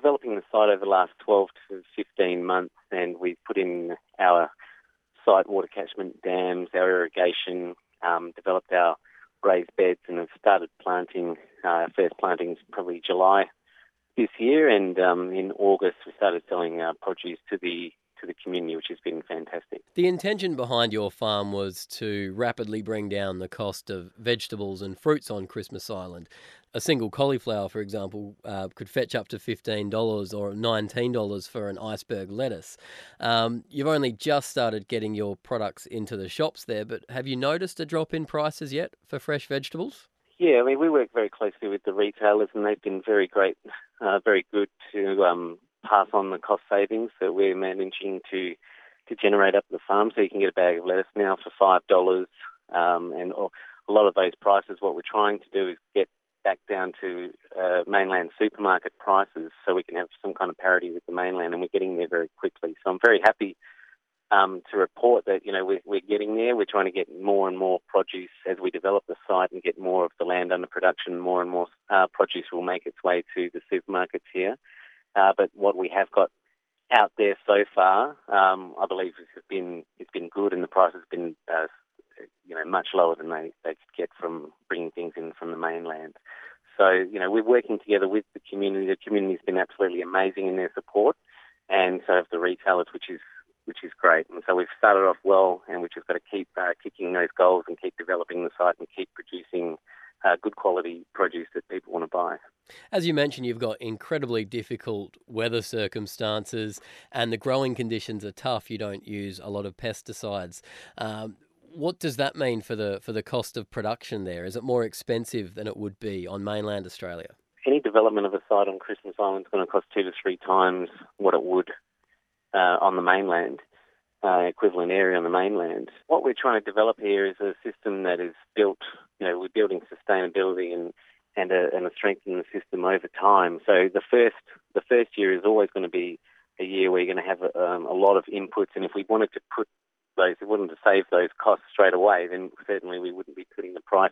developing the site over the last 12 to 15 months, and we've put in our site water catchment dams, our irrigation, developed our raised beds, and have started planting. First plantings probably July this year, and in August we started selling produce to the community, which has been fantastic. The intention behind your farm was to rapidly bring down the cost of vegetables and fruits on Christmas Island. A single cauliflower, for example, could fetch up to $15 or $19 for an iceberg lettuce. You've only just started getting your products into the shops there, but have you noticed a drop in prices yet for fresh vegetables? Yeah, I mean, we work very closely with the retailers, and they've been very great, very good to pass on the cost savings that we're managing to generate up the farm. So you can get a bag of lettuce now for $5, and a lot of those prices, what we're trying to do is get back down to mainland supermarket prices so we can have some kind of parity with the mainland, and we're getting there very quickly. So I'm very happy to report that, we're getting there. We're trying to get more and more produce as we develop the site and get more of the land under production. More and more produce will make its way to the supermarkets here. But what we have got out there so far, I believe it's been good, and the price has been much lower than they could get from bringing things in from the mainland. So we're working together with the community. The community's been absolutely amazing in their support, and so have the retailers, which is great. And so we've started off well, and we've just got to keep kicking those goals and keep developing the site and keep producing good quality produce that people want to buy. As you mentioned, you've got incredibly difficult weather circumstances and the growing conditions are tough. You don't use a lot of pesticides. What does that mean for the cost of production there? Is it more expensive than it would be on mainland Australia? Any development of a site on Christmas Island is going to cost 2 to 3 times what it would on the mainland, equivalent area on the mainland. What we're trying to develop here is a system that is built, we're building sustainability and a strengthening the system over time. So the first year is always going to be a year where you're going to have a lot of inputs, and if we wanted to save those costs straight away, then certainly we wouldn't be putting the price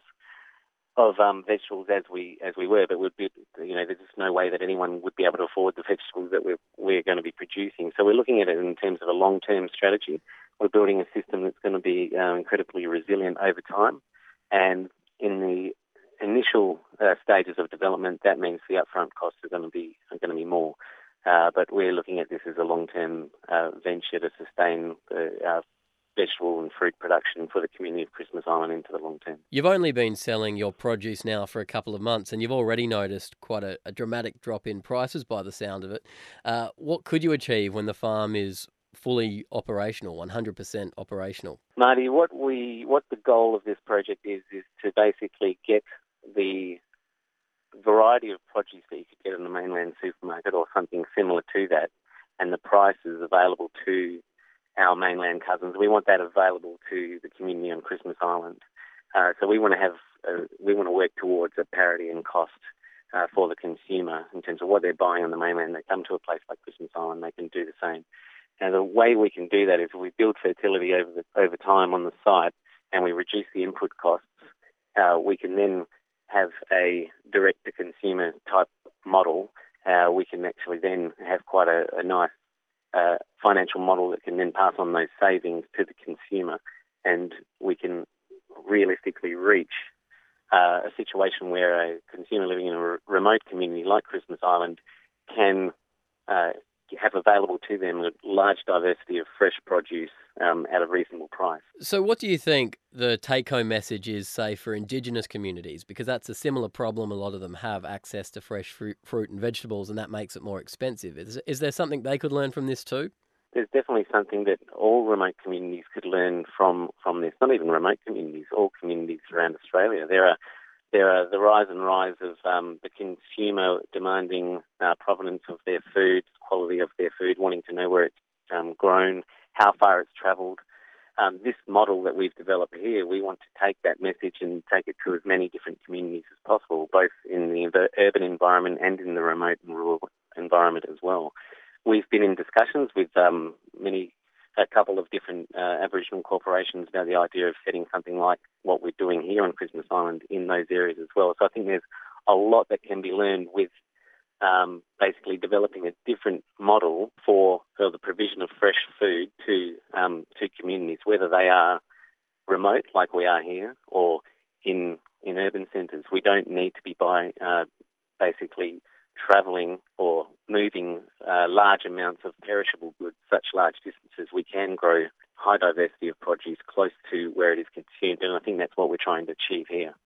of vegetables as we were. But there's just no way that anyone would be able to afford the vegetables that we're going to be producing. So we're looking at it in terms of a long-term strategy. We're building a system that's going to be incredibly resilient over time, and in the initial stages of development, that means the upfront costs are going to be more. But we're looking at this as a long-term venture to sustain the vegetable and fruit production for the community of Christmas Island into the long term. You've only been selling your produce now for a couple of months, and you've already noticed quite a dramatic drop in prices by the sound of it. What could you achieve when the farm is fully operational, 100% operational? Marty, what the goal of this project is to basically get the variety of produce that you could get in the mainland supermarket or something similar to that, and the prices available to our mainland cousins. We want that available to the community on Christmas Island. So we want to work towards a parity in cost for the consumer in terms of what they're buying on the mainland. They come to a place like Christmas Island, they can do the same. And the way we can do that is if we build fertility over time on the site and we reduce the input costs, we can then have a direct-to-consumer type model. We can actually then have quite a nice financial model that can then pass on those savings to the consumer, and we can realistically reach a situation where a consumer living in a remote community like Christmas Island can have available to them a large diversity of fresh produce at a reasonable price. So what do you think the take-home message is, say, for Indigenous communities? Because that's a similar problem. A lot of them have access to fresh fruit and vegetables, and that makes it more expensive. Is there something they could learn from this too? There's definitely something that all remote communities could learn from this. Not even remote communities, all communities around Australia. There are the rise of the consumer demanding provenance of their food, quality of their food, wanting to know where it's grown, how far it's travelled. This model that we've developed here, we want to take that message and take it to as many different communities as possible, both in the urban environment and in the remote and rural environment as well. We've been in discussions with a couple of different Aboriginal corporations about the idea of setting something like what we're doing here on Christmas Island in those areas as well. So I think there's a lot that can be learned with basically developing a different model for the provision of fresh food to communities, whether they are remote like we are here or in urban centres. We don't need to be basically travelling or moving large amounts of perishable goods such large distances. We can grow high diversity of produce close to where it is consumed, and I think that's what we're trying to achieve here.